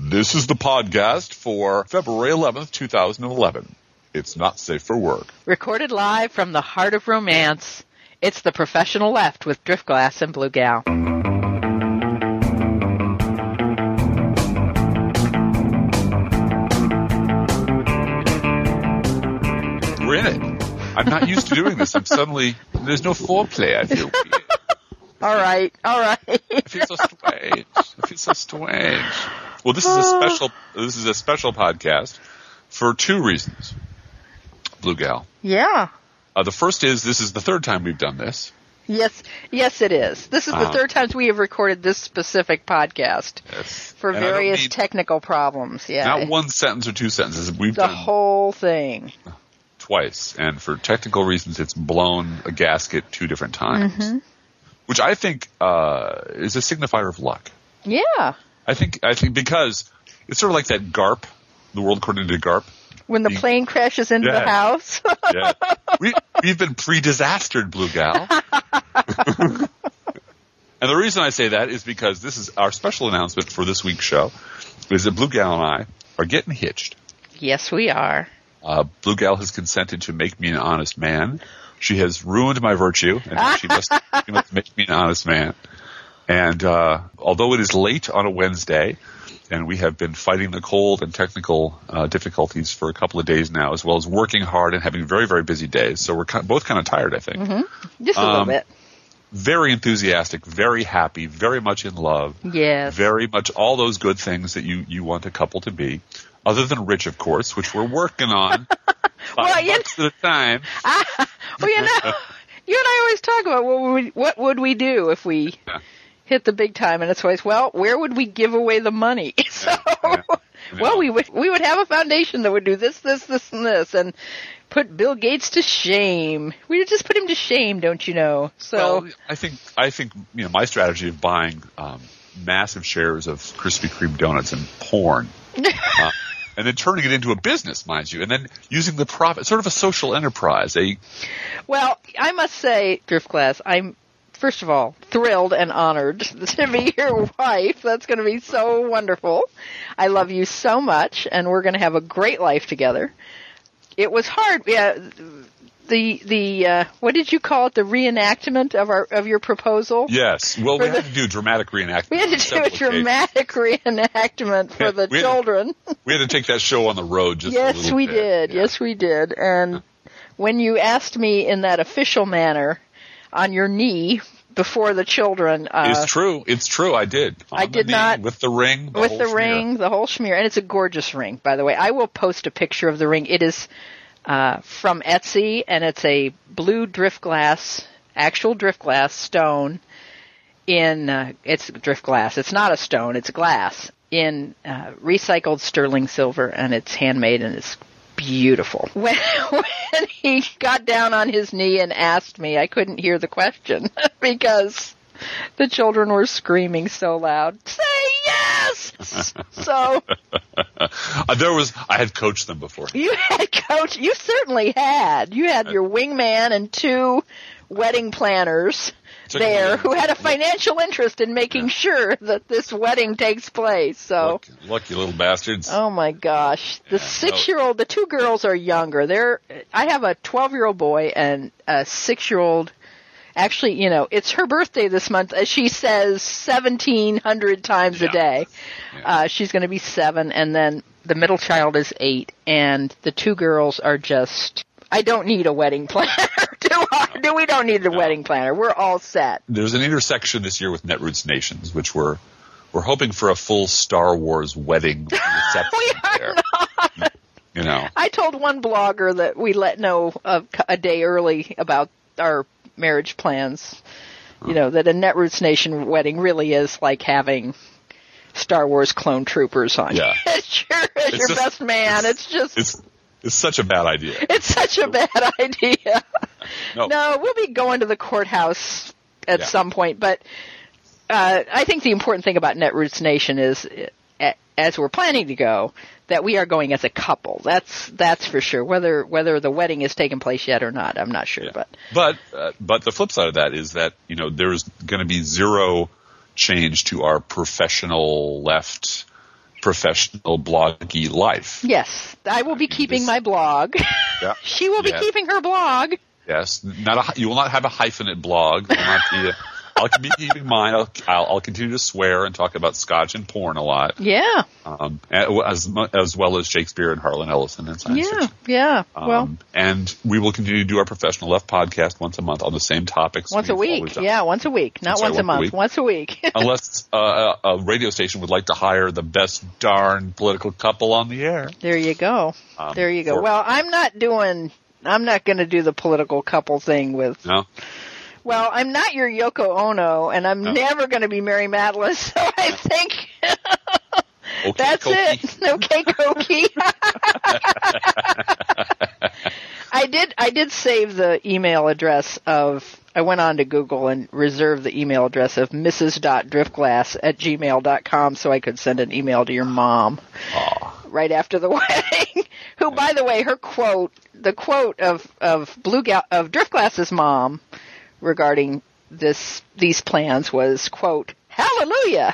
This is the podcast for February 11th, 2011. It's not safe for work. Recorded live from the heart of romance, it's The Professional Left with Driftglass and Blue Gal. We're in it. I'm not used to doing this. There's no foreplay, I feel. All right. I feel so strange. Well, this is a special podcast for two reasons, Blue Gal. Yeah. The first is this is the third time we've done this. Yes, it is. This is the third time we have recorded this specific podcast for various technical problems. Yeah. Not one sentence or two sentences. We've the done whole thing. Twice, and for technical reasons, it's blown a gasket two different times, which I think is a signifier of luck. Yeah. I think because it's sort of like that GARP, the world according to GARP. When the plane crashes into the house. Yeah. We've been pre-disastered, Blue Gal. And the reason I say that is because this is our special announcement for this week's show, is that Blue Gal and I are getting hitched. Yes, we are. Blue Gal has consented to make me an honest man. She has ruined my virtue, and she must make me an honest man. And although it is late on a Wednesday, and we have been fighting the cold and technical difficulties for a couple of days now, as well as working hard and having very, very busy days, so we're both kind of tired, I think. Mm-hmm. Just a little bit. Very enthusiastic, very happy, very much in love. Yes. Very much all those good things that you want a couple to be. Other than rich, of course, which we're working on $5 at a time. Well, you and I always talk about what would we do if we hit the big time, and it's always, well, where would we give away the money? So, well, we would have a foundation that would do this, and this, and put Bill Gates to shame. We would just put him to shame, don't you know? So, well, I think my strategy of buying massive shares of Krispy Kreme donuts and porn. And then turning it into a business, mind you, and then using the profit, sort of a social enterprise. Well, I must say, Driftglass, I'm, first of all, thrilled and honored to be your wife. That's going to be so wonderful. I love you so much, and we're going to have a great life together. It was hard. Yeah, the what did you call it? The reenactment of your proposal? Yes. Well, we had to do dramatic reenactment. We had to do a dramatic reenactment for the children. We had to take that show on the road just a little bit. Yes, we did. Yeah. Yes, we did. And when you asked me in that official manner on your knee before the children. It's true. I did. I did not. With the ring. The whole schmear. And it's a gorgeous ring, by the way. I will post a picture of the ring. It is from Etsy, and it's a blue actual driftglass stone it's driftglass. It's not a stone, it's glass in recycled sterling silver, and it's handmade, and it's beautiful. When he got down on his knee and asked me, I couldn't hear the question because the children were screaming so loud, "Say yes!" So I had coached them before. You certainly had. You had your wingman and two wedding planners there who had a financial interest in making sure that this wedding takes place. So lucky little bastards. Oh my gosh. The 6-year-old, the two girls are younger. I have a 12-year-old boy and a 6-year-old. Actually, it's her birthday this month. As she says 1,700 times a day. Yeah. She's going to be 7, and then the middle child is 8, and the two girls are just, I don't need a wedding planner, We don't need the wedding planner. We're all set. There's an intersection this year with Netroots Nations, which we're hoping for a full Star Wars wedding reception. We are not. I told one blogger that we let know a day early about our marriage plans, that a Netroots Nation wedding really is like having Star Wars clone troopers on. Yeah. It sure is your best man. It's such a bad idea. It's such a bad idea. No, we'll be going to the courthouse at some point, but I think the important thing about Netroots Nation is, as we're planning to go, that we are going as a couple. That's for sure. Whether the wedding has taken place yet or not, I'm not sure. Yeah. But the flip side of that is that there's going to be zero change to our professional left professional bloggy life. Yes, I will be keeping my blog. Yeah. She will be keeping her blog. Yes, you will not have a hyphenate blog. Will not be I'll be keeping mine. I'll continue to swear and talk about Scotch and porn a lot. Yeah. As well as Shakespeare and Harlan Ellison and science fiction. Yeah. Well, and we will continue to do our Professional Left podcast once a month on the same topics. Once a week. Yeah, once a week. Not once a month. Once a week. Unless a radio station would like to hire the best darn political couple on the air. There you go. Well, I'm not going to do the political couple thing with. No. Well, I'm not your Yoko Ono, and I'm never going to be Mary Matalin, so I think okay, that's Koki. it. Okay, Koki. I did save the email address of. I went on to Google and reserved the email address of mrs.driftglass@gmail.com so I could send an email to your mom right after the wedding. Who, by the way, the quote of Driftglass's mom regarding these plans was, quote, "Hallelujah,"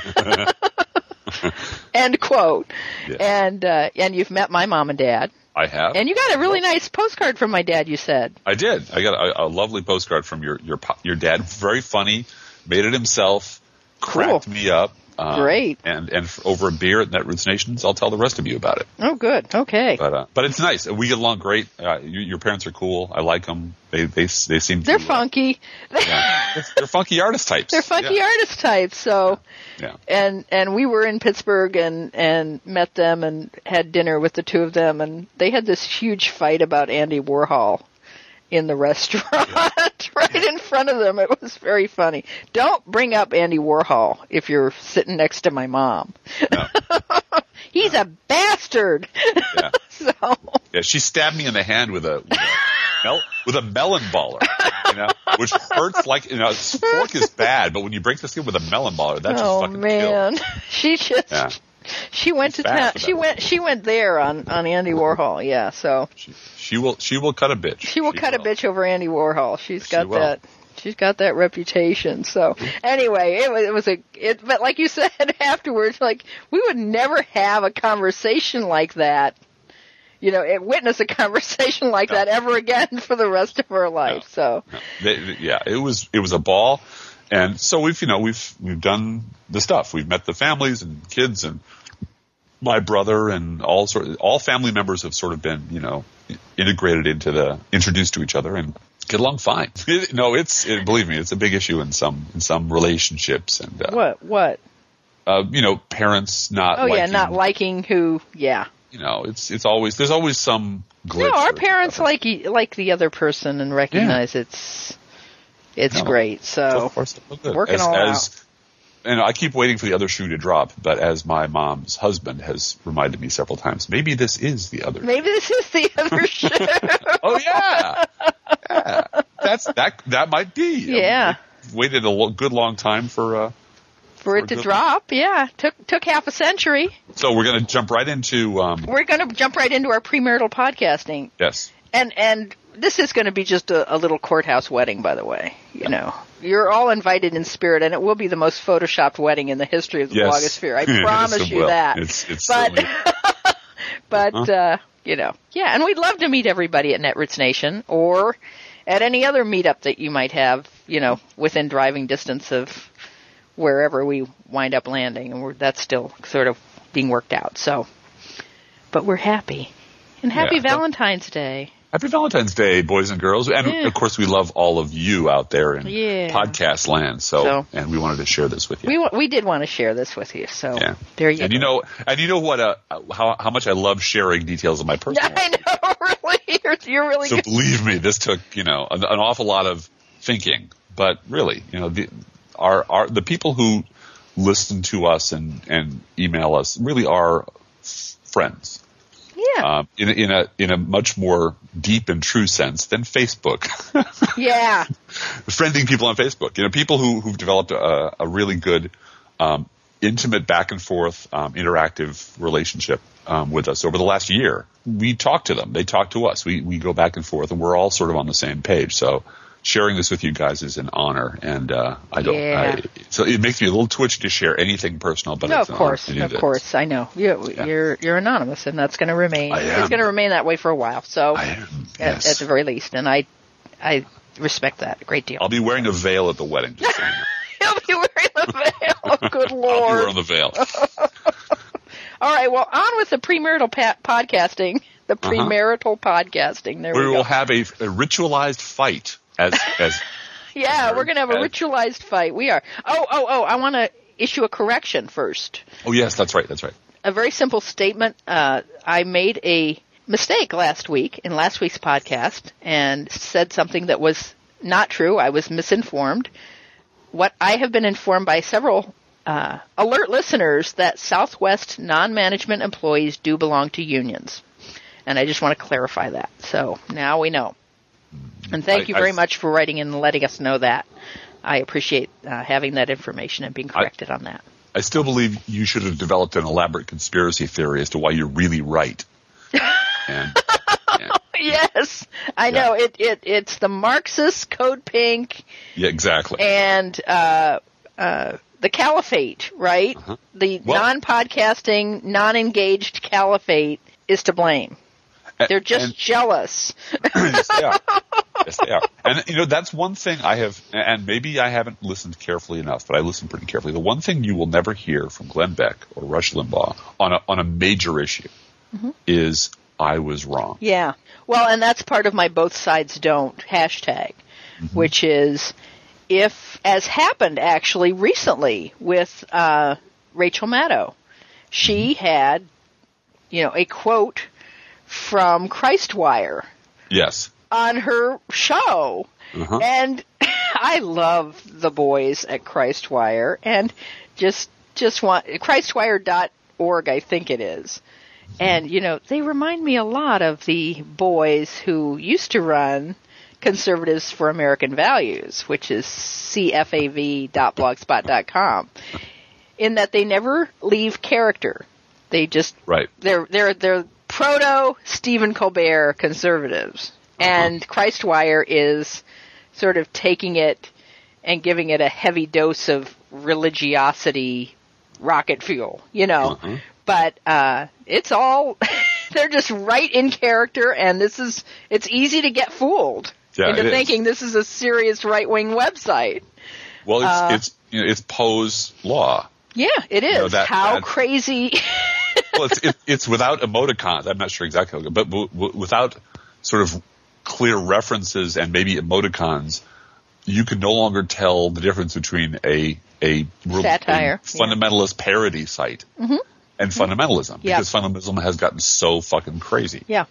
end quote. Yeah. And you've met my mom and dad. I have. And you got a really nice postcard from my dad, you said. I did. I got a lovely postcard from your dad. Very funny. Made it himself. Cracked me up. Great. And over a beer at Netroots Nations, I'll tell the rest of you about it. Oh, good. Okay. But it's nice. We get along great. Your parents are cool. I like them. They seem. They're funky. Yeah. They're funky artist types. They're funky artist types. So. Yeah. And we were in Pittsburgh and met them and had dinner with the two of them, and they had this huge fight about Andy Warhol in the restaurant right in front of them. It was very funny. Don't bring up Andy Warhol if you're sitting next to my mom. No. He's a bastard. Yeah. So. Yeah, she stabbed me in the hand with a melon baller, which hurts like, fork is bad, but when you break the skin with a melon baller, that just fucking kills. She just, she went to town. She went there on Andy Warhol. Yeah. So. She will cut a bitch. She will cut a bitch over Andy Warhol. She's got that reputation. So anyway, but like you said afterwards, like we would never have a conversation like that. Witness a conversation like that ever again for the rest of our life. No. So it was a ball, and so we've done the stuff. We've met the families and kids and my brother and all family members have sort of been introduced to each other and get along fine. Believe me, it's a big issue in some relationships. And what? Parents not liking who? Yeah. It's always there's always some glitch. No, our parents like the other person and recognize it's great. So far, so good. Working all out. And I keep waiting for the other shoe to drop, but as my mom's husband has reminded me several times, maybe this is the other. Maybe this is the other shoe. Oh yeah. That might be. Yeah. Waited a good long time for it to drop. Yeah, took half a century. So we're going to jump right into. Our premarital podcasting. Yes. And this is going to be just a little courthouse wedding, by the way. You're all invited in spirit, and it will be the most photoshopped wedding in the history of the blogosphere. I promise you that. And we'd love to meet everybody at Netroots Nation or at any other meetup that you might have, within driving distance of wherever we wind up landing, and that's still sort of being worked out. So, but we're happy, and happy Valentine's Day. Happy Valentine's Day, boys and girls. And, of course, we love all of you out there in podcast land. So, and we wanted to share this with you. We did want to share this with you. So, there you go. And you know what? How much I love sharing details of my personal life. I know, really. You're really so good. Believe me, this took, an awful lot of thinking. But really, the people who listen to us and email us really are friends. Yeah. In a much more deep and true sense than Facebook. Yeah. Friending people on Facebook. People who've developed a really good, intimate back and forth, interactive relationship, with us over the last year. We talk to them. They talk to us. We go back and forth, and we're all sort of on the same page. So sharing this with you guys is an honor, and I don't. Yeah. So it makes me a little twitchy to share anything personal, but No, it's of an honor course, to do of this. course, I know. You're anonymous, and that's going to remain. I am. It's going to remain that way for a while. So, I am, at yes. the very least, and I respect that a great deal. I'll be wearing a veil at the wedding. Just so you know. He'll be wearing the veil. Oh, good I'll be Lord! wearing the veil. All right, well, on with the premarital podcasting. The premarital podcasting. There we We go. will have a ritualized fight as Yeah, we're going to have a ritualized fight. We are. Oh, I want to issue a correction first. Oh yes, that's right. A very simple statement. I made a mistake last week in last week's podcast and said something that was not true. I was misinformed. What I have been informed by several alert listeners that Southwest non-management employees do belong to unions. And I just want to clarify that. So now we know. And thank you very much for writing in and letting us know that. I appreciate having that information and being corrected on that. I still believe you should have developed an elaborate conspiracy theory as to why you're really right. And, Yes, I know. It's the Marxist Code Pink. Yeah, exactly. And the caliphate, right? The non-podcasting, non-engaged caliphate is to blame. They're just jealous. Yes, they are. Yes, they are. And, that's one thing I have, and maybe I haven't listened carefully enough, but I listen pretty carefully. The one thing you will never hear from Glenn Beck or Rush Limbaugh on a major issue is, I was wrong. Yeah. Well, and that's part of my both sides don't hashtag, which is if, as happened actually recently with Rachel Maddow, she had, a quote from Christwire. Yes. On her show. And I love the boys at Christwire and just want Christwire.org, I think it is. And, they remind me a lot of the boys who used to run Conservatives for American Values, which is cfav.blogspot.com, in that they never leave character. They just, they're proto Stephen Colbert conservatives. And Christwire is sort of taking it and giving it a heavy dose of religiosity rocket fuel, But it's all they're just right in character, and it's easy to get fooled into thinking this is a serious right-wing website. Well, it's Poe's law. Yeah, it is. How crazy. Well, it's without emoticons. I'm not sure exactly, but without sort of clear references and maybe emoticons, you can no longer tell the difference between a satire, fundamentalist parody site and fundamentalism, because fundamentalism has gotten so fucking crazy. Yeah.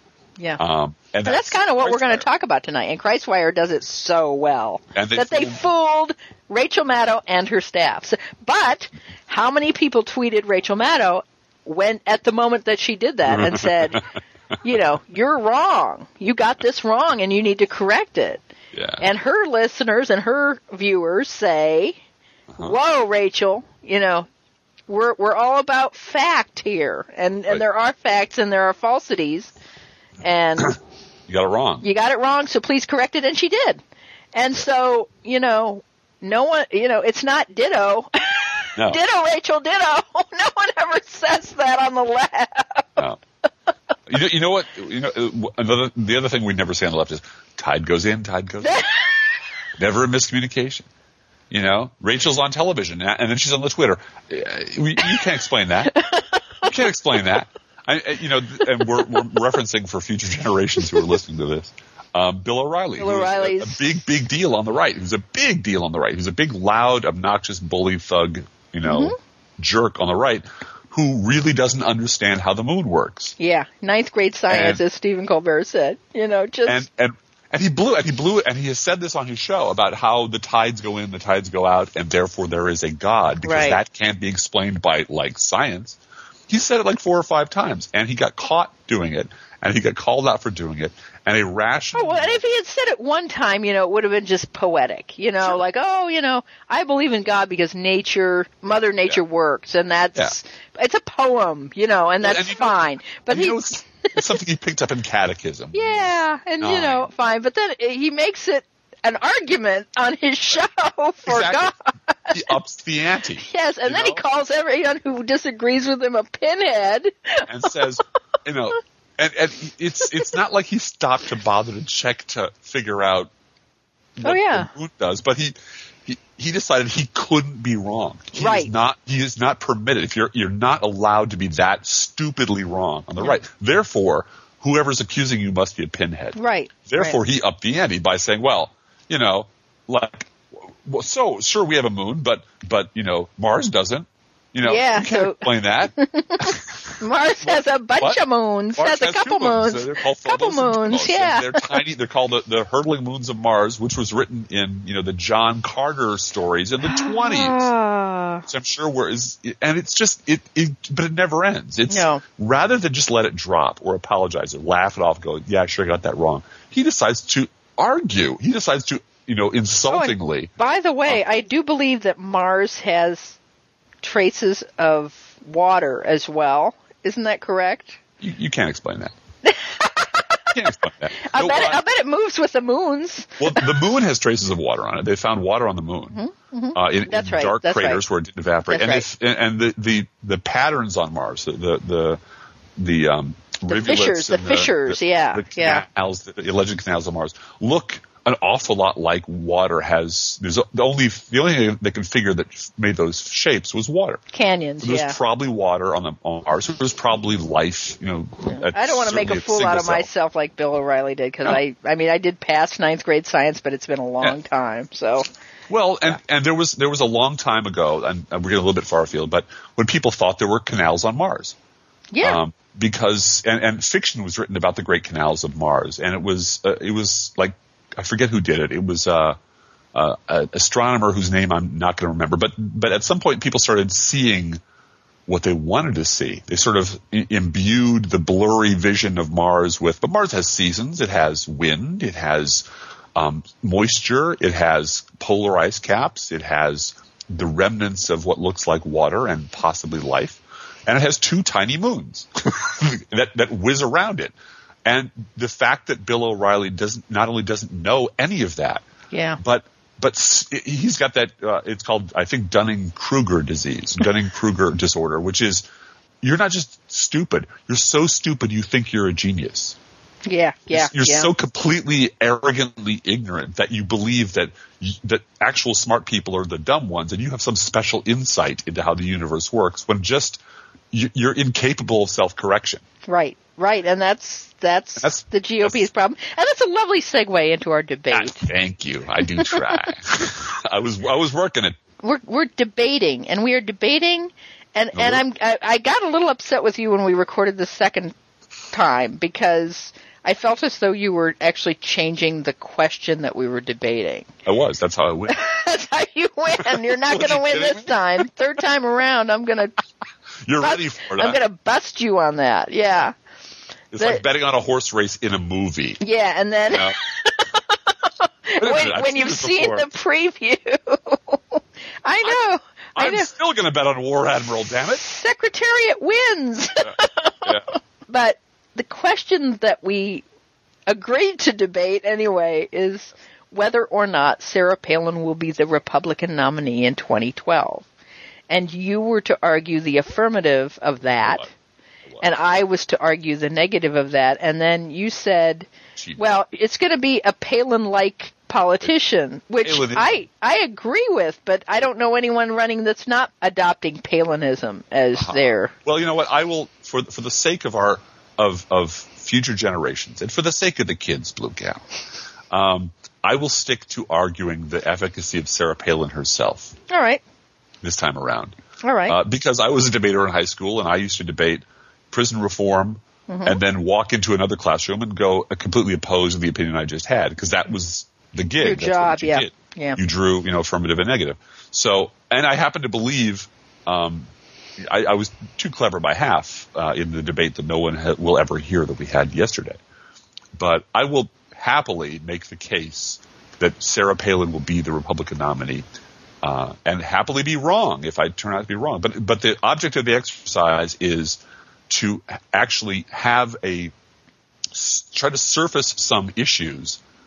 And that's kind of what we're going to talk about tonight. And Christwire does it so well that they fooled Rachel Maddow and her staff. But how many people tweeted Rachel Maddow at the moment that she did that and said, you're wrong. You got this wrong and you need to correct it. Yeah. And her listeners and her viewers say, whoa, Rachel, we're all about fact here. And there are facts and there are falsities. And you got it wrong. You got it wrong, so please correct it. And she did. And so, no one, it's not ditto. No. Ditto, Rachel, ditto. No one ever says that on the left. No. You know what? The other thing we never say on the left is tide goes in, tide goes out. Never a miscommunication. Rachel's on television and then she's on the Twitter. You can't explain that. You can't explain that. And we're referencing for future generations who are listening to this. Bill O'Reilly. Bill O'Reilly's a big deal on the right. He was a big deal on the right. He was a big, loud, obnoxious bully thug, jerk on the right who really doesn't understand how the moon works. Yeah. Ninth grade science, as Stephen Colbert said. And he blew it, and he has said this on his show about how the tides go in, the tides go out, and therefore there is a God, because that can't be explained by, science. He said it 4 or 5 times, and he got caught doing it, and he got called out for doing it, and a rational... Oh, well, and if he had said it one time, it would have been just poetic, sure. I believe in God because Mother Nature works, and that's... It's a poem, and that's fine. But it's something he picked up in catechism. Yeah, and, fine. But then he makes it an argument on his show for Exactly. God. He ups the ante. Yes, and then he calls everyone who disagrees with him a pinhead. And says, and it's not like he stopped to bother to check to figure out what the moon does, but he decided he couldn't be wrong. He is not permitted. If you're not allowed to be that stupidly wrong on the right. Therefore, whoever's accusing you must be a pinhead. Right. Therefore, he upped the ante by saying, so sure we have a moon, but Mars doesn't. You can't explain that. Mars has a bunch of moons. Mars has a couple moons. They're called couple moons. Yeah, they're tiny. They're called the hurtling moons of Mars, which was written in the John Carter stories in the 1920s. So I'm sure and it's just but it never ends. Rather than just let it drop or apologize or laugh it off, go, yeah, sure, I got that wrong. He decides to argue. He decides to insultingly. By the way, I do believe that Mars has traces of water as well. Isn't that correct? You can't explain that. You can't explain that. I bet it moves with the moons. Well, the moon has traces of water on it. They found water on the moon in dark craters where it didn't evaporate. And the patterns on Mars, the rivulets, the fissures, the canals, the alleged canals on Mars look an awful lot like water has. The only thing they can figure that made those shapes was water. Canyons. So there's probably water on Mars. So there's probably life. I don't want to make a fool out of myself like Bill O'Reilly did because I did pass 9th grade science, but it's been a long time. So. Well, and there was a long time ago, and we're getting a little bit far afield, but when people thought there were canals on Mars. Yeah. Because and fiction was written about the Great Canals of Mars, and it was like. I forget who did it. It was an astronomer whose name I'm not going to remember. But at some point, people started seeing what they wanted to see. They sort of imbued the blurry vision of Mars with. But Mars has seasons. It has wind. It has moisture. It has polar ice caps. It has the remnants of what looks like water and possibly life. And it has 2 tiny moons that whiz around it. And the fact that Bill O'Reilly not only doesn't know any of that, but he's got that. It's called, I think, Dunning-Kruger disease, Dunning-Kruger disorder, which is you're not just stupid. You're so stupid you think you're a genius. Yeah. You're so completely arrogantly ignorant that you believe that actual smart people are the dumb ones, and you have some special insight into how the universe works when just you're incapable of self-correction. Right, and that's the GOP's problem, and that's a lovely segue into our debate. Thank you. I do try. I was working it. We're debating, and we are debating, and I got a little upset with you when we recorded the second time because I felt as though you were actually changing the question that we were debating. I was. That's how I win. That's how you win. You're not going to win this time. Third time around, I'm going to. You're ready for that. I'm going to bust you on that. Yeah. It's like betting on a horse race in a movie. Yeah, and then when you've seen the preview, I know. I'm still going to bet on War Admiral. Damn it! Secretariat wins. Yeah. But the question that we agreed to debate anyway is whether or not Sarah Palin will be the Republican nominee in 2012. And you were to argue the affirmative of that, and I was to argue the negative of that. And then you said, well, it's going to be a Palin-like politician, which I agree with, but I don't know anyone running that's not adopting Palinism as their. Well, you know what? I will, for the sake of our of future generations, and for the sake of the kids, Blue Cow, I will stick to arguing the efficacy of Sarah Palin herself. All right. This time around. All right. Because I was a debater in high school, and I used to debate prison reform and then walk into another classroom and go completely opposed to the opinion I just had, because that was the gig. Your job, what you did. Yeah. You drew, affirmative and negative. So, and I happen to believe I was too clever by half in the debate that no one will ever hear that we had yesterday. But I will happily make the case that Sarah Palin will be the Republican nominee. And happily be wrong if I turn out to be wrong. But the object of the exercise is to actually have try to surface some issues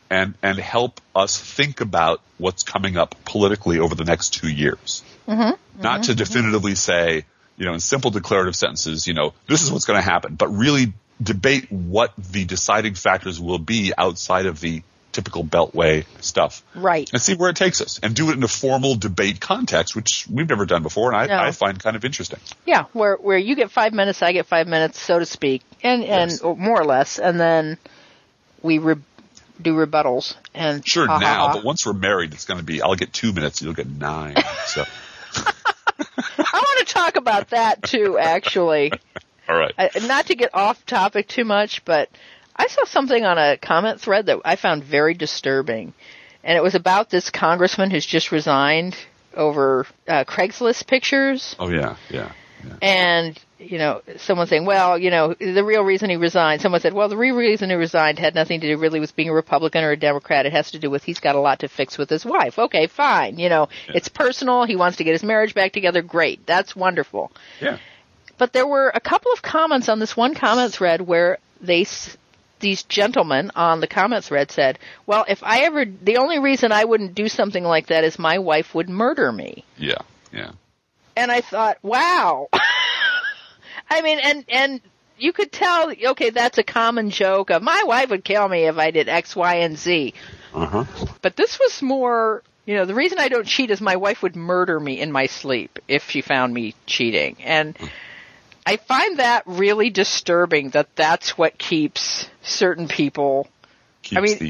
and help us think about what's coming up politically over the next 2 years. Not to definitively say, in simple declarative sentences, this is what's going to happen, but really debate what the deciding factors will be outside of the typical Beltway stuff. Right. And see where it takes us, and do it in a formal debate context, which we've never done before, and I find kind of interesting. Yeah, where you get 5 minutes, I get 5 minutes, so to speak, and Yes. or more or less, and then we do rebuttals. And Sure, but once we're married, it's going to be, I'll get 2 minutes, you'll get 9. So. I want to talk about that too, actually. All right. Not to get off topic too much, but I saw something on a comment thread that I found very disturbing, and it was about this congressman who's just resigned over Craigslist pictures. Oh, yeah. And, someone saying, well, the real reason he resigned, someone said, well, the real reason he resigned had nothing to do really with being a Republican or a Democrat. It has to do with he's got a lot to fix with his wife. Okay, fine. It's personal. He wants to get his marriage back together. Great. That's wonderful. Yeah. But there were a couple of comments on this one comment thread where these gentlemen on the comment thread said, well, the only reason I wouldn't do something like that is my wife would murder me. Yeah. And I thought, wow. I mean, and you could tell, okay, that's a common joke of my wife would kill me if I did X, Y, and Z. But this was more, the reason I don't cheat is my wife would murder me in my sleep if she found me cheating. And I find that really disturbing that that's what keeps certain people. Maybe.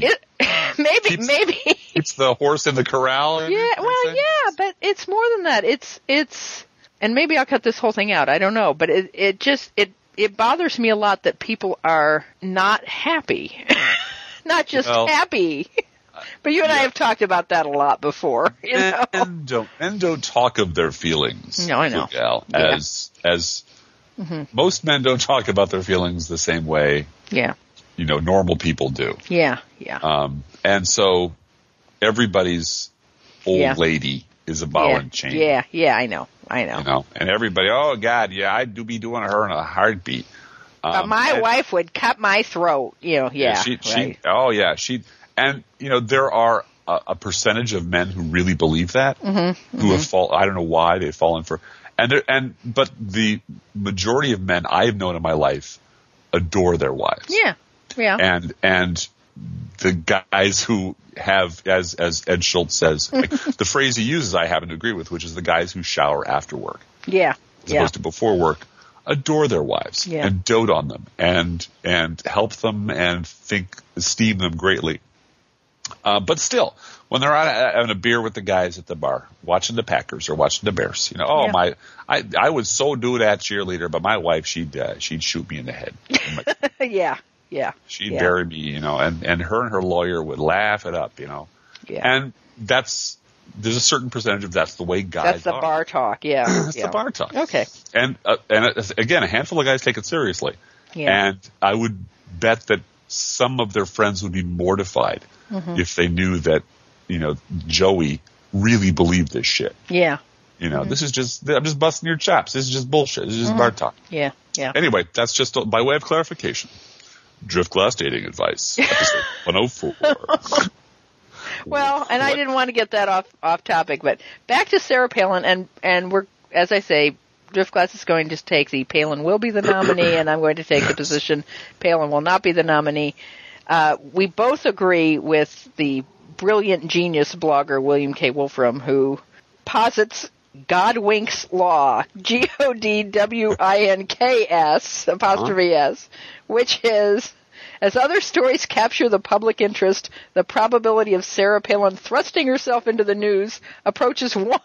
It's the horse in the corral. Yeah, but it's more than that. It's, and maybe I'll cut this whole thing out. I don't know, but it bothers me a lot that people are not happy, not just happy. But you and I have talked about that a lot before. And don't talk of their feelings. No, I know. Gal, as most men don't talk about their feelings the same way. Yeah. Normal people do. Yeah. And so everybody's old lady is a ball and chain. Yeah, I know. And everybody, oh God, I'd be doing her in a heartbeat. But my wife would cut my throat. And there are a percentage of men who really believe that, who have I don't know why they've fallen for, but the majority of men I've known in my life adore their wives. Yeah. And the guys who have, as Ed Schultz says, the phrase he uses I happen to agree with, which is the guys who shower after work. Yeah. As opposed to before work, adore their wives and dote on them and help them and esteem them greatly. But still, when they're out having a beer with the guys at the bar, watching the Packers or watching the Bears, I would so do that cheerleader, but my wife, she'd shoot me in the head. Yeah. She'd bury me, and her and her lawyer would laugh it up, Yeah. And there's a certain percentage of that's the way guys are. That's the bar talk, yeah. That's the bar talk. Okay. And again, a handful of guys take it seriously. Yeah. And I would bet that some of their friends would be mortified if they knew that, Joey really believed this shit. Yeah. This is just, I'm just busting your chops. This is just bullshit. This is just bar talk. Yeah. Anyway, that's just by way of clarification. Driftglass Dating Advice, episode 104. Well, and I didn't want to get that off topic, but back to Sarah Palin, and we're, as I say, Driftglass is going to take the Palin will be the nominee, and I'm going to take the position Palin will not be the nominee. We both agree with the brilliant genius blogger William K. Wolfram, who posits Godwink's Law, Godwinks apostrophe S, which is, as other stories capture the public interest, the probability of Sarah Palin thrusting herself into the news approaches 1.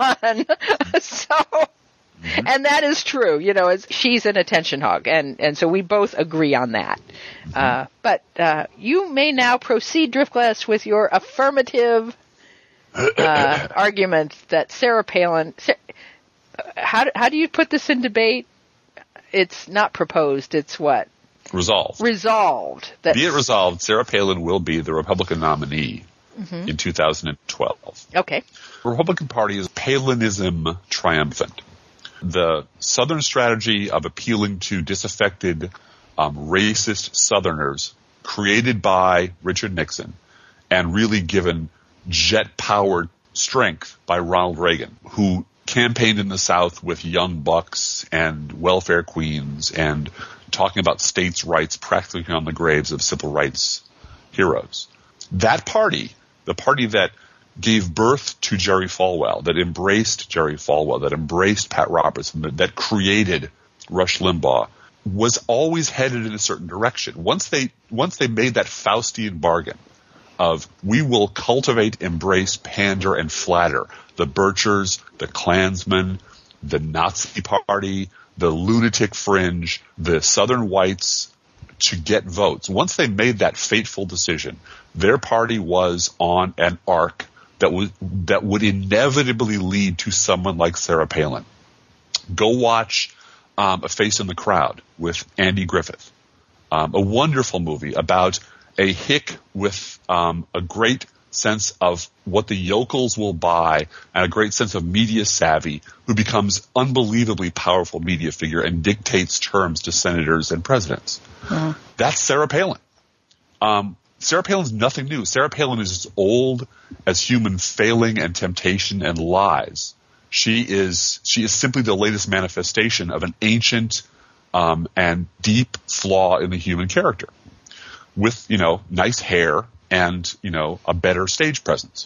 And that is true, she's an attention hog, and so we both agree on that. But you may now proceed, Driftglass, with your affirmative argument that Sarah Palin. How do you put this in debate? It's not proposed. It's what? Resolved. Be it resolved, Sarah Palin will be the Republican nominee in 2012. Okay. The Republican Party is Palinism triumphant. The Southern strategy of appealing to disaffected, racist Southerners created by Richard Nixon and really given jet-powered strength by Ronald Reagan, who campaigned in the South with young bucks and welfare queens and talking about states' rights practically on the graves of civil rights heroes. That party, the party that gave birth to Jerry Falwell, that embraced Jerry Falwell, that embraced Pat Robertson, that created Rush Limbaugh, was always headed in a certain direction. Once they made that Faustian bargain of we will cultivate, embrace, pander, and flatter the Birchers, the Klansmen, the Nazi Party, the lunatic fringe, the Southern whites to get votes. Once they made that fateful decision, their party was on an arc that would inevitably lead to someone like Sarah Palin. Go watch A Face in the Crowd with Andy Griffith, a wonderful movie about a hick with a great sense of what the yokels will buy and a great sense of media savvy who becomes unbelievably powerful media figure and dictates terms to senators and presidents. Uh-huh. That's Sarah Palin. Sarah Palin's nothing new. Sarah Palin is as old as human failing and temptation and lies. She is simply the latest manifestation of an ancient and deep flaw in the human character, with nice hair and a better stage presence.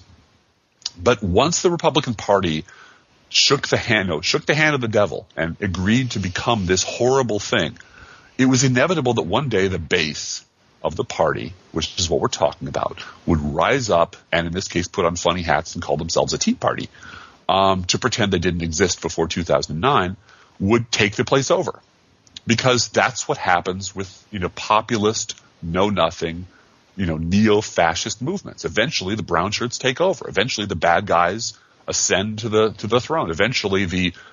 But once the Republican Party shook the hand of the devil and agreed to become this horrible thing, it was inevitable that one day the base of the party, which is what we're talking about, would rise up and in this case put on funny hats and call themselves a Tea Party to pretend they didn't exist before 2009, would take the place over. Because that's what happens with populist, know-nothing, neo-fascist movements. Eventually the brown shirts take over. Eventually the bad guys ascend to the throne. Eventually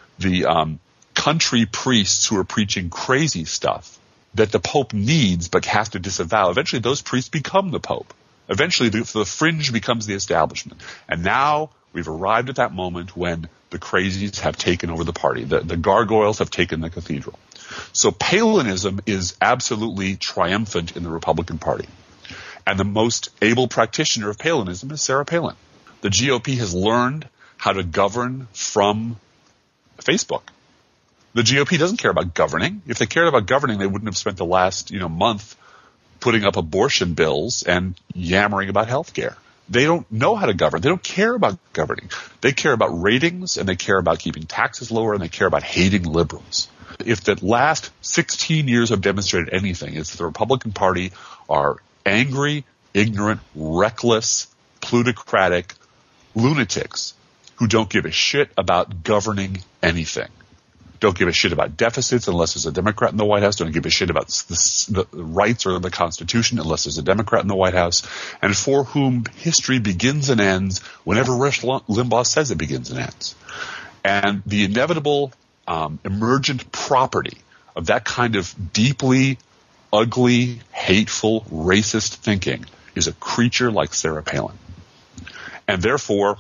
the country priests who are preaching crazy stuff that the Pope needs but has to disavow, eventually those priests become the Pope. Eventually the fringe becomes the establishment. And now we've arrived at that moment when the crazies have taken over the party. The gargoyles have taken the cathedral. So Palinism is absolutely triumphant in the Republican Party. And the most able practitioner of Palinism is Sarah Palin. The GOP has learned how to govern from Facebook. The GOP doesn't care about governing. If they cared about governing, they wouldn't have spent the last, month putting up abortion bills and yammering about health care. They don't know how to govern. They don't care about governing. They care about ratings, and they care about keeping taxes lower, and they care about hating liberals. If the last 16 years have demonstrated anything, it's that the Republican Party are angry, ignorant, reckless, plutocratic lunatics who don't give a shit about governing anything. Don't give a shit about deficits unless there's a Democrat in the White House. Don't give a shit about the rights or the Constitution unless there's a Democrat in the White House. And for whom history begins and ends whenever Rush Limbaugh says it begins and ends. And the inevitable emergent property of that kind of deeply ugly, hateful, racist thinking is a creature like Sarah Palin. And therefore,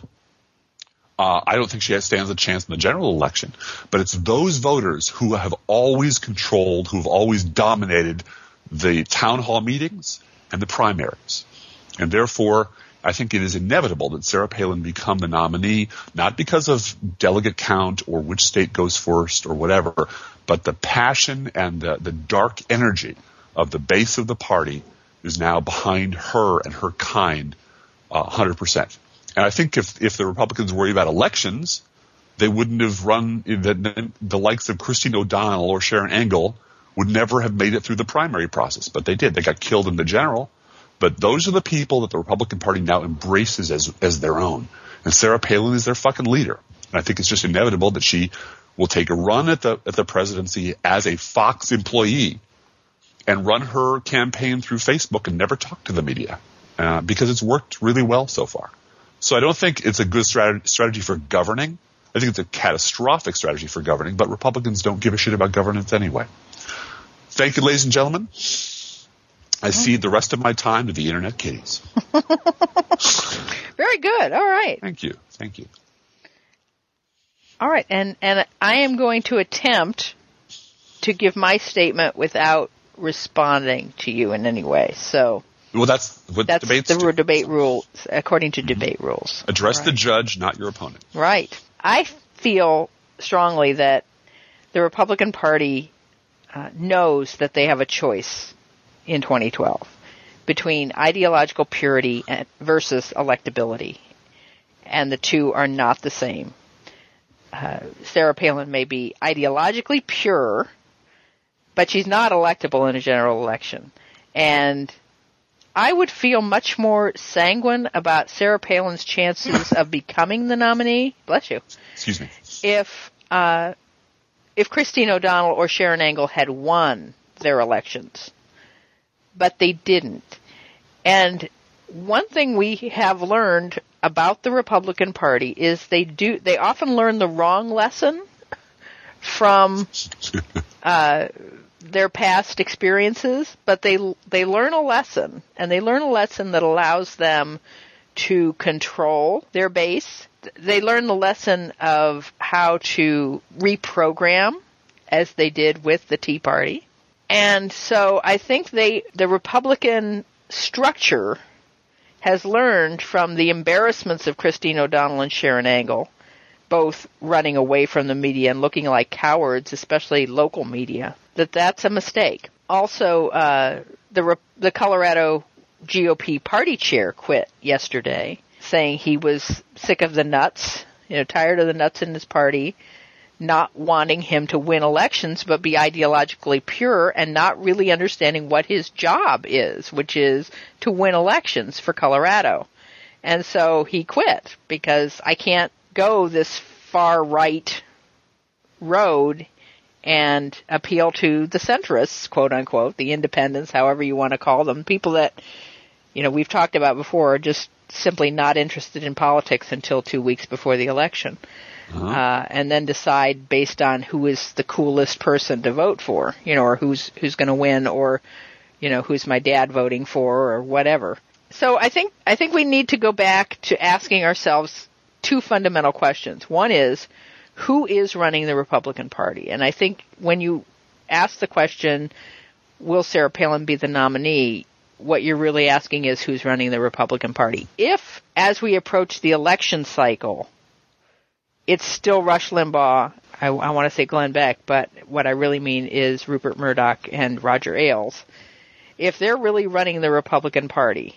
I don't think she stands a chance in the general election, but it's those voters who have always controlled, who have always dominated the town hall meetings and the primaries. And therefore, I think it is inevitable that Sarah Palin become the nominee, not because of delegate count or which state goes first or whatever, but the passion and the dark energy of the base of the party is now behind her and her kind 100%. And I think if the Republicans worry about elections, they wouldn't have run the likes of Christine O'Donnell or Sharon Engel would never have made it through the primary process. But they did. They got killed in the general. But those are the people that the Republican Party now embraces as their own. And Sarah Palin is their fucking leader. And I think it's just inevitable that she will take a run at the presidency as a Fox employee and run her campaign through Facebook and never talk to the media because it's worked really well so far. So I don't think it's a good strategy for governing. I think it's a catastrophic strategy for governing, but Republicans don't give a shit about governance anyway. Thank you, ladies and gentlemen. I cede the rest of my time to the Internet kitties. Very good. All right. Thank you. Thank you. All right. And I am going to attempt to give my statement without responding to you in any way. So Well, that's what That's debates the do. debate rules, according to debate rules. Address the Right. judge, not your opponent. Right. I feel strongly that the Republican Party knows that they have a choice in 2012 between ideological purity versus electability, and the two are not the same. Sarah Palin may be ideologically pure, but she's not electable in a general election. And I would feel much more sanguine about Sarah Palin's chances of becoming the nominee. Bless you. Excuse me. If Christine O'Donnell or Sharon Angle had won their elections, but they didn't. And one thing we have learned about the Republican Party is they often learn the wrong lesson from their past experiences, but they learn a lesson, and they learn a lesson that allows them to control their base. They learn the lesson of how to reprogram, as they did with the Tea Party. And so I think the Republican structure has learned from the embarrassments of Christine O'Donnell and Sharon Angle, both running away from the media and looking like cowards, especially local media, that's a mistake. Also, the Colorado GOP party chair quit yesterday, saying he was sick of the nuts, tired of the nuts in his party, not wanting him to win elections but be ideologically pure, and not really understanding what his job is, which is to win elections for Colorado. And so he quit, because I can't go this far right road and appeal to the centrists, quote unquote, the independents, however you want to call them, people that, we've talked about before, are just simply not interested in politics until 2 weeks before the election. And then decide based on who is the coolest person to vote for, or who's going to win, or, who's my dad voting for, or whatever. So I think we need to go back to asking ourselves two fundamental questions. One is, who is running the Republican Party? And I think when you ask the question, will Sarah Palin be the nominee, what you're really asking is, who's running the Republican Party? If, as we approach the election cycle, it's still Rush Limbaugh, I want to say Glenn Beck, but what I really mean is Rupert Murdoch and Roger Ailes. If they're really running the Republican Party,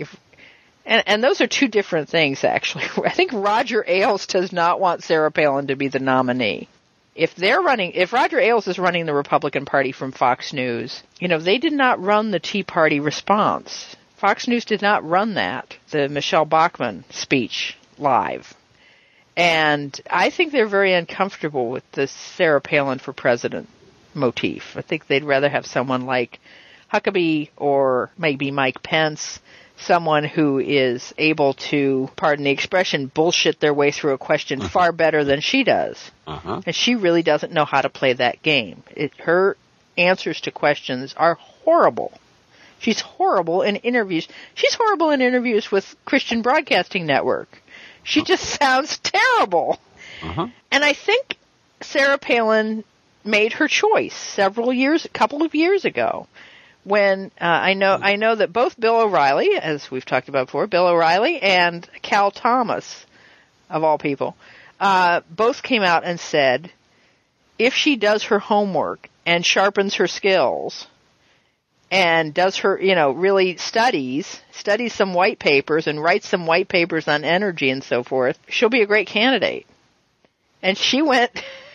and those are two different things, actually. I think Roger Ailes does not want Sarah Palin to be the nominee. If Roger Ailes is running the Republican Party from Fox News, they did not run the Tea Party response. Fox News did not run that, the Michelle Bachmann speech, live. And I think they're very uncomfortable with the Sarah Palin for president motif. I think they'd rather have someone like Huckabee or maybe Mike Pence, someone who is able to, pardon the expression, bullshit their way through a question far better than she does. And she really doesn't know how to play that game. Her answers to questions are horrible. She's horrible in interviews. She's horrible in interviews with Christian Broadcasting Network. She just sounds terrible. And I think Sarah Palin made her choice a couple of years ago, when I know that both Bill O'Reilly, as we've talked about before, Bill O'Reilly and Cal Thomas, of all people, both came out and said, if she does her homework and sharpens her skills and does her, really studies some white papers and writes some white papers on energy and so forth, she'll be a great candidate. And she went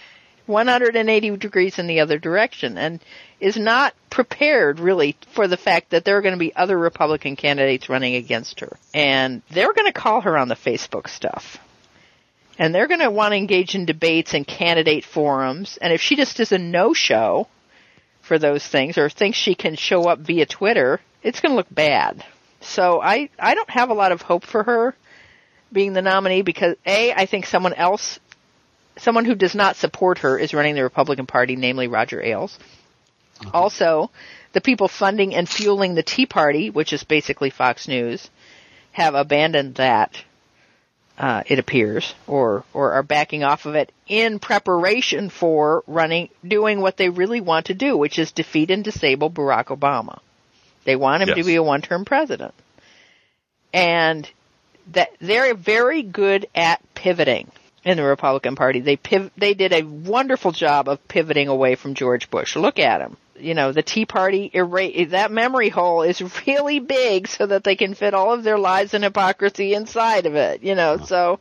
180 degrees in the other direction and is not prepared really for the fact that there are going to be other Republican candidates running against her. And they're going to call her on the Facebook stuff. And they're going to want to engage in debates and candidate forums. And if she just is a no-show for those things, or thinks she can show up via Twitter, it's going to look bad. So I don't have a lot of hope for her being the nominee because, A, I think someone who does not support her is running the Republican Party, namely Roger Ailes. Also, the people funding and fueling the Tea Party, which is basically Fox News, have abandoned that, it appears, or are backing off of it in preparation for doing what they really want to do, which is defeat and disable Barack Obama. They want him Yes. to be a one-term president. And that they're very good at pivoting in the Republican Party. They did a wonderful job of pivoting away from George Bush. Look at them. You know, the Tea Party, that memory hole is really big so that they can fit all of their lies and hypocrisy inside of it, you know. So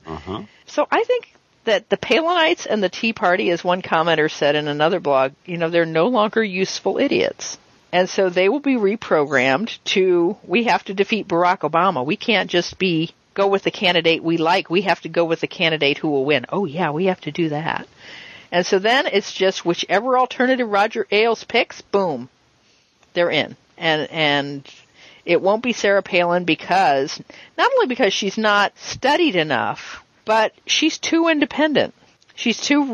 I think that the Palinites and the Tea Party, as one commenter said in another blog, you know, they're no longer useful idiots. And so they will be reprogrammed we have to defeat Barack Obama. We can't just go with the candidate we like. We have to go with the candidate who will win. Oh, yeah, we have to do that. And so then it's just whichever alternative Roger Ailes picks, boom, they're in. And it won't be Sarah Palin not only because she's not studied enough, but she's too independent. She's too,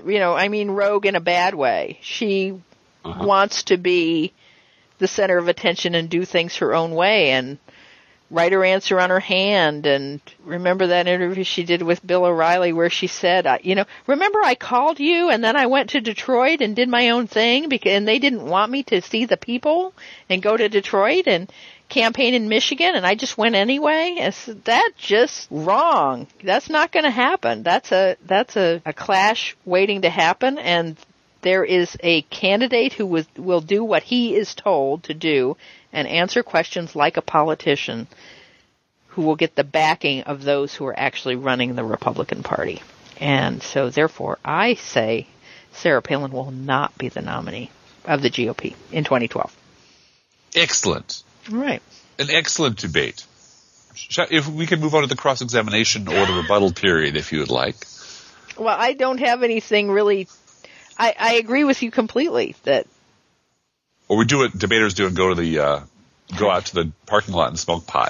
rogue in a bad way. She wants to be the center of attention and do things her own way and write her answer on her hand. And remember that interview she did with Bill O'Reilly where she said, remember I called you and then I went to Detroit and did my own thing and they didn't want me to see the people and go to Detroit and campaign in Michigan and I just went anyway. That's just wrong. That's not going to happen. That's a clash waiting to happen, and there is a candidate who will do what he is told to do and answer questions like a politician who will get the backing of those who are actually running the Republican Party. And so, therefore, I say Sarah Palin will not be the nominee of the GOP in 2012. Excellent. Right. An excellent debate. If we can move on to the cross-examination or the rebuttal period, if you would like. Well, I don't have anything really. I agree with you completely that. Or we do what debaters do and go out to the parking lot and smoke pot.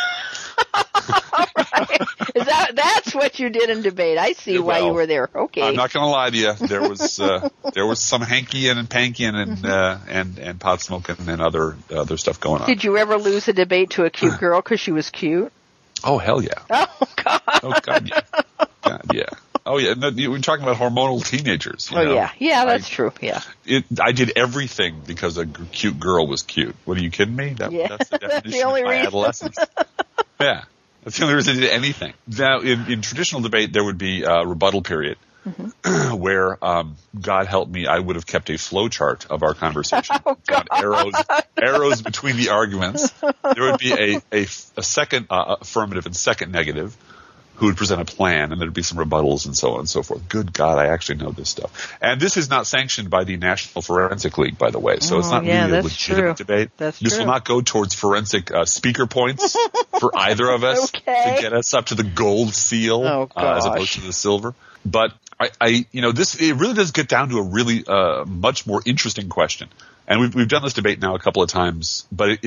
Right. That's what you did in debate. I see why you were there. Okay. I'm not going to lie to you. There was some hanky and panky and pot smoking and other stuff going on. Did you ever lose a debate to a cute girl because she was cute? Oh hell yeah! Oh God! Oh God yeah! God yeah! Oh yeah! We're talking about hormonal teenagers. You know? Yeah, that's true. Yeah. I did everything because a cute girl was cute. What, are you kidding me? That's the definition the only of my reason. adolescence. Yeah. That's the only reason I did anything. Now, in traditional debate, there would be a rebuttal period where, God help me, I would have kept a flow chart of our conversation. Oh, God. Arrows between the arguments. There would be a second affirmative and second negative who would present a plan, and there'd be some rebuttals and so on and so forth. Good God, I actually know this stuff. And this is not sanctioned by the National Forensic League, by the way, so it's not really a legitimate debate. This will not go towards forensic speaker points for either of us to get us up to the gold seal as opposed to the silver. But it really does get down to a really much more interesting question. And we've done this debate now a couple of times, but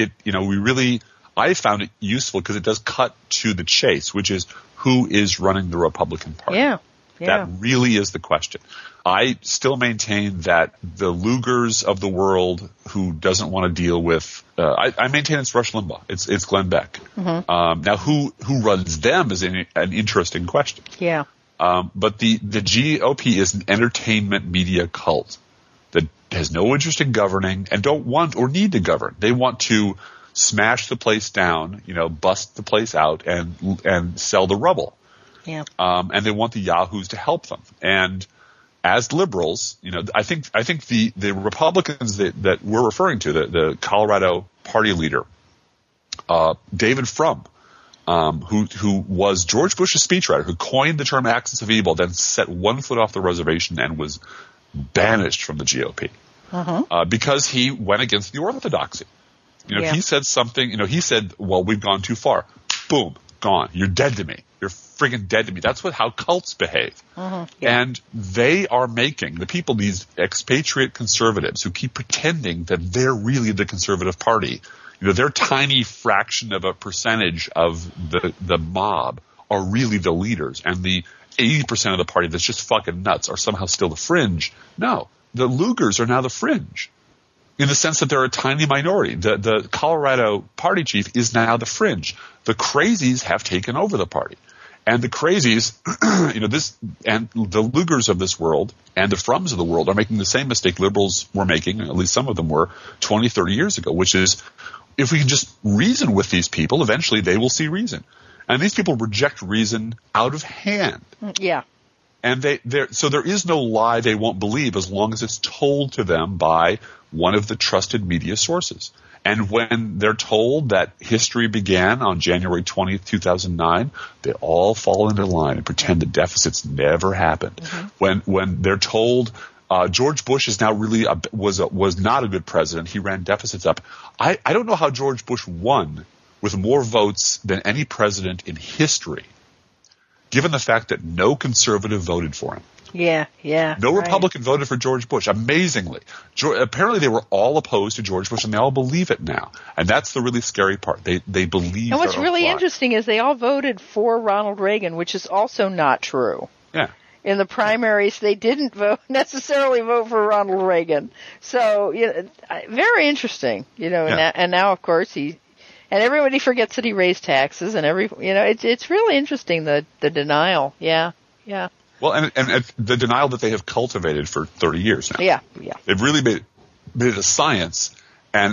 I found it useful because it does cut to the chase, which is who is running the Republican Party. Yeah. That really is the question. I still maintain that the Lugers of the world who doesn't want to deal with I maintain it's Rush Limbaugh. It's Glenn Beck. Now, who runs them is an interesting question. Yeah. But the GOP is an entertainment media cult that has no interest in governing and don't want or need to govern. They want to smash the place down, bust the place out and sell the rubble. Yeah. And they want the yahoos to help them. And as liberals, I think the Republicans that we're referring to, the Colorado party leader, David Frum, who was George Bush's speechwriter, who coined the term axis of evil, then set one foot off the reservation and was banished from the GOP because he went against the orthodoxy. He said something, he said, well, we've gone too far. Boom, gone. You're dead to me. You're friggin' dead to me. That's how cults behave. And they are making the people, these expatriate conservatives who keep pretending that they're really the conservative party, their tiny fraction of a percentage of the mob are really the leaders, and the 80% of the party that's just fucking nuts are somehow still the fringe. No, the Lugers are now the fringe, in the sense that they're a tiny minority. The Colorado party chief is now the fringe. The crazies have taken over the party. And the crazies, and the Lugers of this world and the Frums of the world are making the same mistake liberals were making, at least some of them were, 20, 30 years ago, which is if we can just reason with these people, eventually they will see reason. And these people reject reason out of hand. Yeah. And so there is no lie they won't believe as long as it's told to them by one of the trusted media sources. And when they're told that history began on January 20th, 2009, they all fall into line and pretend the deficits never happened. Mm-hmm. When they're told George Bush is now really was not a good president, he ran deficits up. I don't know how George Bush won with more votes than any president in history, given the fact that no conservative voted for him. Yeah. No Republican voted for George Bush, amazingly. Apparently they were all opposed to George Bush, and they all believe it now. And that's the really scary part. They believe. And what's really interesting is they all voted for Ronald Reagan, which is also not true. Yeah. In the primaries, they didn't necessarily vote for Ronald Reagan. So, very interesting, Yeah. And now, of course, and everybody forgets that he raised taxes, and it's really interesting, the denial. Yeah. Well, and the denial that they have cultivated for 30 years now. Yeah. They've really made it a science and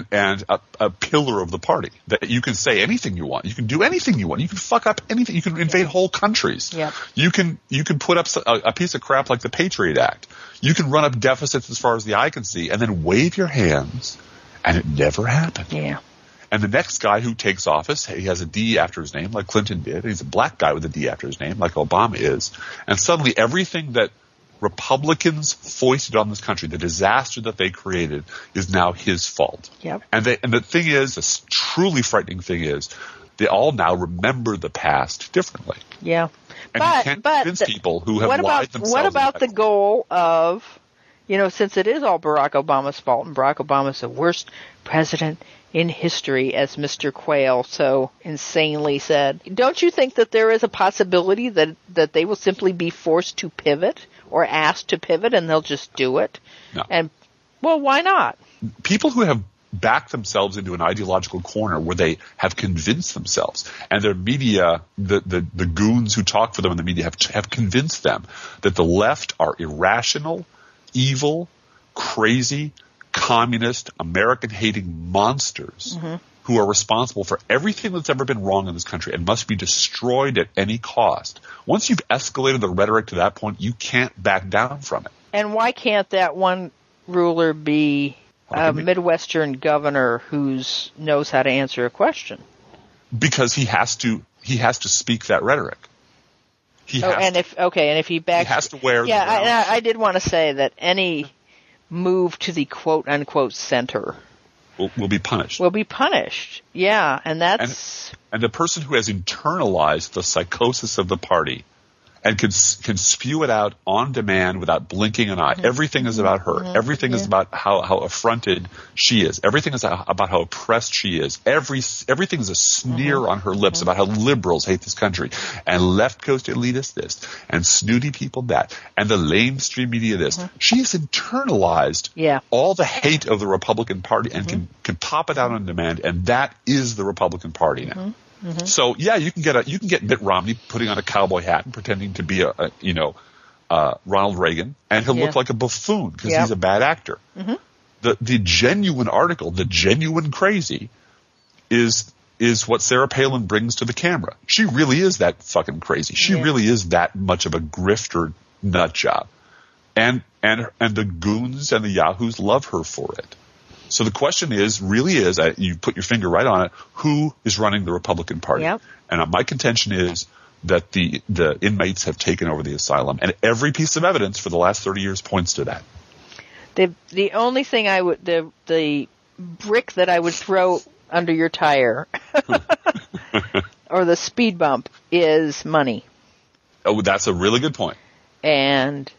a pillar of the party that you can say anything you want. You can do anything you want. You can fuck up anything. You can invade whole countries. Yeah. You can put up a piece of crap like the Patriot Act. You can run up deficits as far as the eye can see and then wave your hands, and it never happened. Yeah. And the next guy who takes office, he has a D after his name, like Clinton did. He's a black guy with a D after his name, like Obama is. And suddenly everything that Republicans foisted on this country, the disaster that they created, is now his fault. Yep. And the thing is, the truly frightening thing is, they all now remember the past differently. Yeah. And you can't convince people who have lied themselves. What about the goal of, since it is all Barack Obama's fault, and Barack Obama's the worst president in history, as Mr. Quayle so insanely said, don't you think that there is a possibility that they will simply be forced to pivot or asked to pivot, and they'll just do it? No. And, well, why not? People who have backed themselves into an ideological corner where they have convinced themselves, and their media, the goons who talk for them in the media have convinced them that the left are irrational, evil, crazy, communist, American-hating monsters who are responsible for everything that's ever been wrong in this country and must be destroyed at any cost. Once you've escalated the rhetoric to that point, you can't back down from it. And why can't that one ruler be a Midwestern governor who knows how to answer a question? Because he has to speak that rhetoric. And if he backs, he has to wear. Yeah, I did want to say that any move to the quote-unquote center will be punished. Will be punished, yeah, and that's... And the person who has internalized the psychosis of the party and can spew it out on demand without blinking an eye. Everything is about her. Everything is about how affronted she is. Everything is about how oppressed she is. Everything is a sneer on her lips about how liberals hate this country, and left coast elitists this, and snooty people that, and the lamestream media this. She has internalized all the hate of the Republican Party and can pop it out on demand, and that is the Republican Party now. So you can get Mitt Romney putting on a cowboy hat and pretending to be Ronald Reagan, and he'll look like a buffoon because he's a bad actor. The genuine article, the genuine crazy, is what Sarah Palin brings to the camera. She really is that fucking crazy. She really is that much of a grifter nut job, and the goons and the yahoos love her for it. So the question is, you put your finger right on it, who is running the Republican Party? Yep. And my contention is that the inmates have taken over the asylum, and every piece of evidence for the last 30 years points to that. The only thing the brick that I would throw under your tire or the speed bump is money. Oh, that's a really good point. And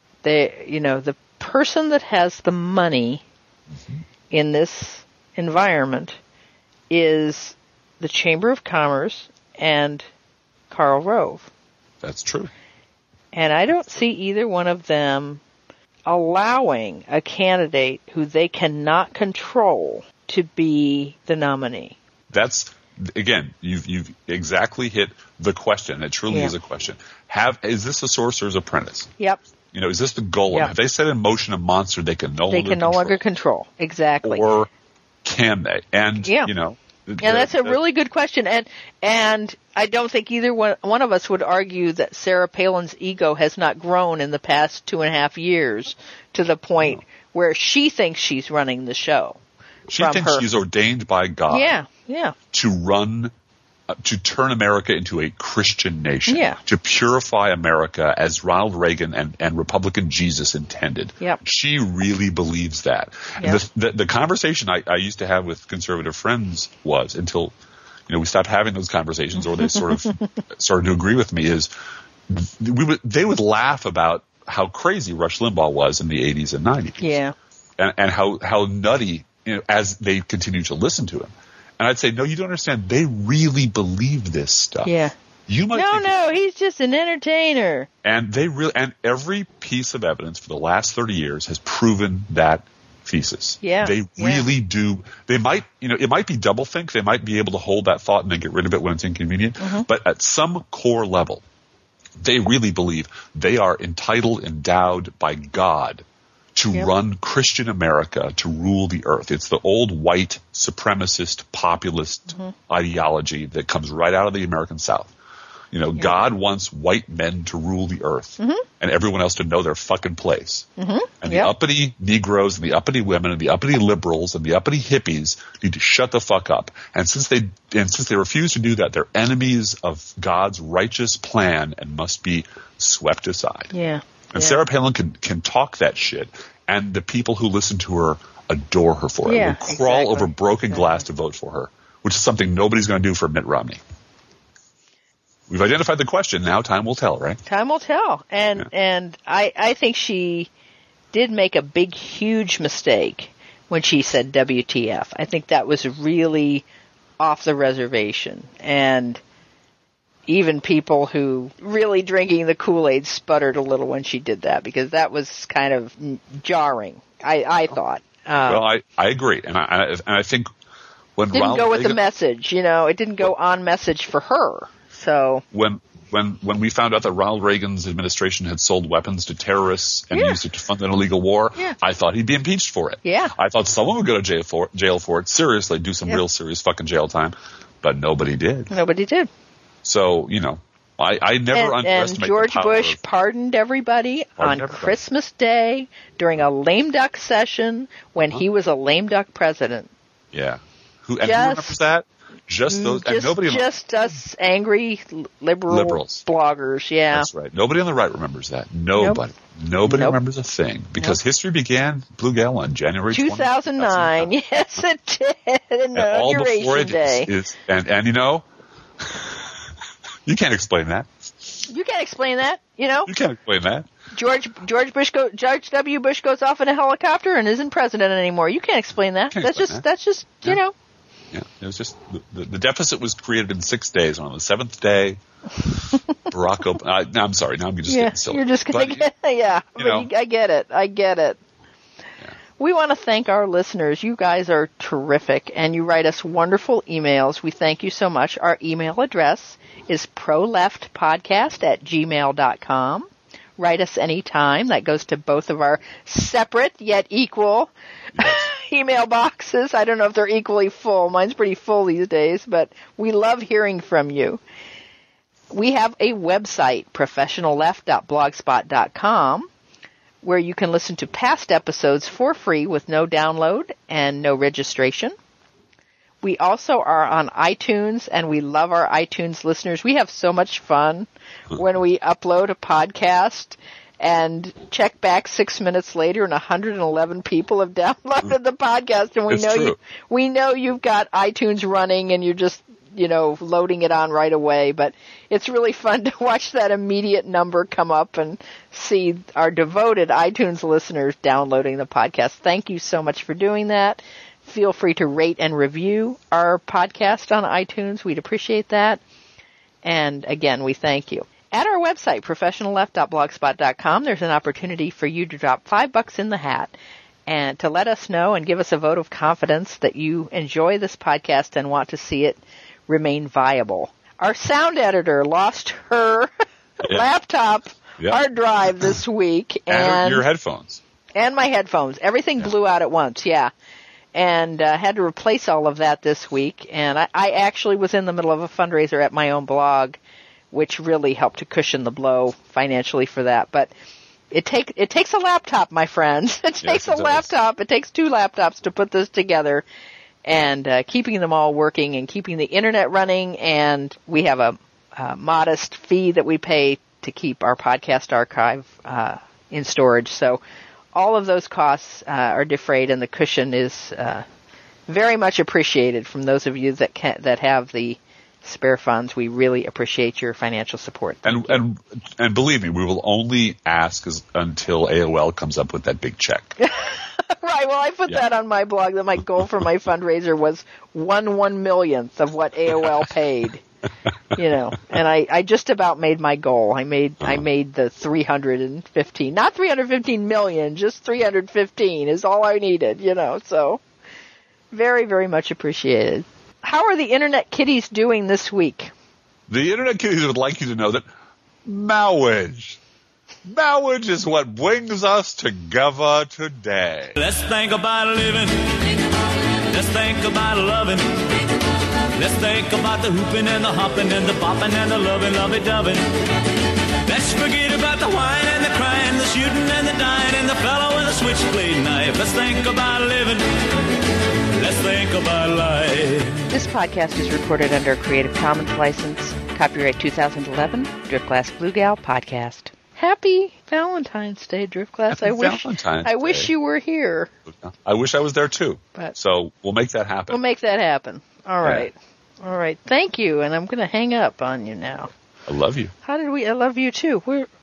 the person that has the money in this environment is the Chamber of Commerce and Karl Rove. That's true. And I don't see either one of them allowing a candidate who they cannot control to be the nominee. That's, again, you've exactly hit the question. It truly is a question. Is this a Sorcerer's Apprentice? Yep. Is this the golem? Yep. Have they set in motion a monster they can no longer control? Exactly. Or can they? And, you know. Yeah, that's a really good question. And I don't think either one of us would argue that Sarah Palin's ego has not grown in the past 2.5 years to the point where she thinks she's running the show. She thinks she's ordained by God to run, to turn America into a Christian nation, to purify America as Ronald Reagan and Republican Jesus intended. Yep. She really believes that. Yep. And the conversation I used to have with conservative friends was, until we stopped having those conversations, or they sort of started to agree with me, is they would laugh about how crazy Rush Limbaugh was in the 80s and 90s. Yeah. And how nutty, as they continue to listen to him. And I'd say, no, you don't understand. They really believe this stuff. Yeah. You might No, he's just an entertainer. And and every piece of evidence for the last 30 years has proven that thesis. Yeah. They really do. They might, it might be doublethink. They might be able to hold that thought and then get rid of it when it's inconvenient. Mm-hmm. But at some core level, they really believe they are endowed by God to run Christian America, to rule the earth. It's the old white supremacist populist ideology that comes right out of the American South. God wants white men to rule the earth and everyone else to know their fucking place. And the uppity Negroes and the uppity women and the uppity liberals and the uppity hippies need to shut the fuck up. And since they refuse to do that, they're enemies of God's righteous plan and must be swept aside. Yeah. And Sarah Palin can talk that shit, and the people who listen to her adore her for it. Yeah, Will crawl over broken glass to vote for her, which is something nobody's going to do for Mitt Romney. We've identified the question. Now time will tell, right? Time will tell. And I think she did make a big, huge mistake when she said WTF. I think that was really off the reservation. And even people who really drinking the Kool-Aid sputtered a little when she did that, because that was kind of jarring, I thought. Well, I agree. And I think when didn't go with the message, it didn't go on message for her. So when we found out that Ronald Reagan's administration had sold weapons to terrorists and used it to fund an illegal war, I thought he'd be impeached for it. Yeah. I thought someone would go to jail for it, seriously, do some real serious fucking jail time, but nobody did. Nobody did. So, I never underestimate and George the power Bush pardoned everybody on Christmas Day during a lame duck session when he was a lame duck president. Yeah. Who remembers that? Just those, and nobody. Just us angry liberals, bloggers. Yeah, that's right. Nobody on the right remembers that. Nobody. Nope. Nobody remembers a thing because history began, Blue Gal, on January 2009. Yes, it did. And all before it is, and you can't explain that. You can't explain that. You can't explain that. George W. Bush goes off in a helicopter and isn't president anymore. You can't explain that. That's just Yeah, it was just the deficit was created in 6 days. On the 7th day, Barack Obama. I'm sorry. Now I'm just getting silly. You're just going to I get it. Yeah. We want to thank our listeners. You guys are terrific, and you write us wonderful emails. We thank you so much. Our email address is proleftpodcast@gmail.com. Write us anytime. That goes to both of our separate yet equal email boxes. I don't know if they're equally full. Mine's pretty full these days, but we love hearing from you. We have a website, professionalleft.blogspot.com, where you can listen to past episodes for free with no download and no registration. We also are on iTunes, and we love our iTunes listeners. We have so much fun when we upload a podcast and check back 6 minutes later, and 111 people have downloaded the podcast, and we know you've got iTunes running, and you're just loading it on right away. But it's really fun to watch that immediate number come up and see our devoted iTunes listeners downloading the podcast. Thank you so much for doing that. Feel free to rate and review our podcast on iTunes. We'd appreciate that. And again, we thank you. At our website, professionalleft.blogspot.com, there's an opportunity for you to drop $5 in the hat and to let us know and give us a vote of confidence that you enjoy this podcast and want to see it remain viable. Our sound editor lost her laptop hard drive this week. And your headphones. And my headphones. Everything blew out at once, and had to replace all of that this week. And I actually was in the middle of a fundraiser at my own blog, which really helped to cushion the blow financially for that. But it takes a laptop, my friends. It takes a laptop. It takes 2 laptops to put this together, and keeping them all working and keeping the internet running. And we have a modest fee that we pay to keep our podcast archive in storage. So all of those costs are defrayed, and the cushion is very much appreciated from those of you that have the spare funds. We really appreciate your financial support. And believe me, we will only ask until AOL comes up with that big check. Right. Well, I put that on my blog that my goal for my fundraiser was 1/1,000,000th of what AOL paid. And I just about made my goal. I made the 315, not 315 million, just 315 is all I needed, so very, very much appreciated. How are the Internet Kitties doing this week? The Internet Kitties would like you to know that marriage is what brings us together today. Let's think about living. Let's think about loving. Let's think about the hooping and the hopping and the bopping and the lovey-dovey. Let's forget about the whine and the crying, the shooting and the dying, and the fellow with a switchblade knife. Let's think about living. Let's think about life. This podcast is recorded under a Creative Commons license. Copyright 2011, Driftglass Blue Gal Podcast. Happy Valentine's Day, Driftglass. I wish you were here. I wish I was there too. So we'll make that happen. We'll make that happen. All right. All right. Thank you. And I'm going to hang up on you now. I love you. I love you too.